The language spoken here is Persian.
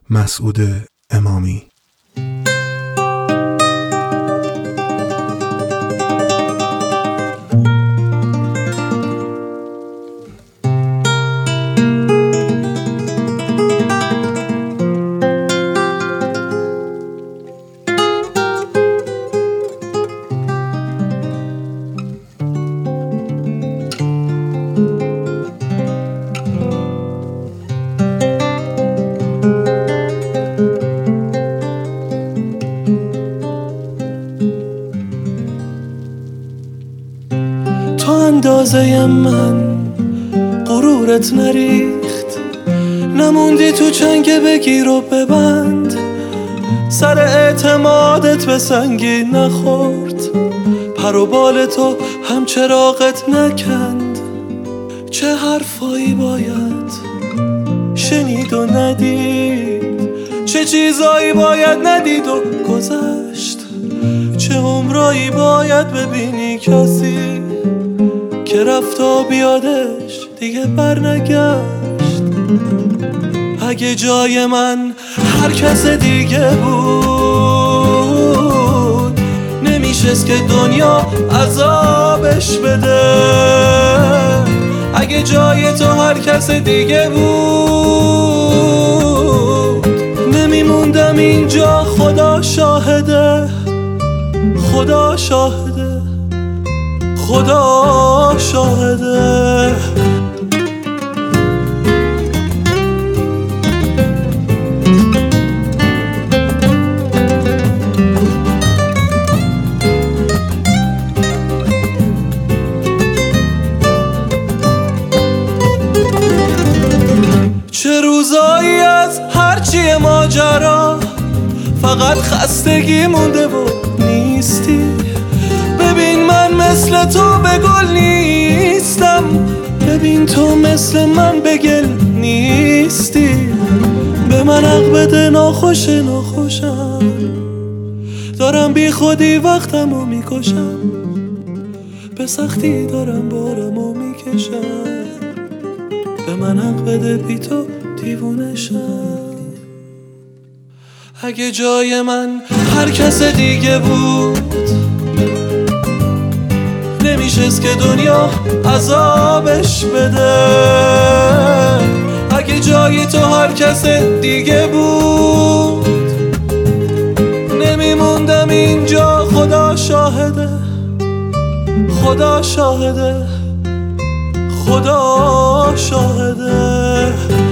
مسعود امامی. اندازه من غرورت نریخت، نموندی تو چنگ بگیر و ببند، سر اعتمادت به سنگی نخورد، پر و بال تو هم چراغت نکند. چه حرفایی باید شنید و ندید، چه چیزایی باید ندید و گذشت، چه عمرایی باید ببینی کسی که رفت و بیادش دیگه برنگشت. اگه جای من هر کس دیگه بود، نمیشست که دنیا عذابش بده. اگه جای تو هر کس دیگه بود، نمیموندم اینجا. خدا شاهده، خدا شاهده، خدا شاهده. چه روزایی از هرچی ماجرا فقط خستگی مونده و نیستی. ببین من مثل تو به گل نیستم، ببین تو مثل من به گل نیستی. به من حق بده، ناخوشه ناخوشم، دارم بی خودی وقتمو میکشم، به سختی دارم بارمو میکشم. به من حق بده، بی تو دیوونشم. اگه جای من هر کس دیگه بود، نمیشست که دنیا عذابش بده. اگه جای تو هر کس دیگه بود، نمیموندم اینجا. خدا شاهده، خدا شاهده، خدا شاهده.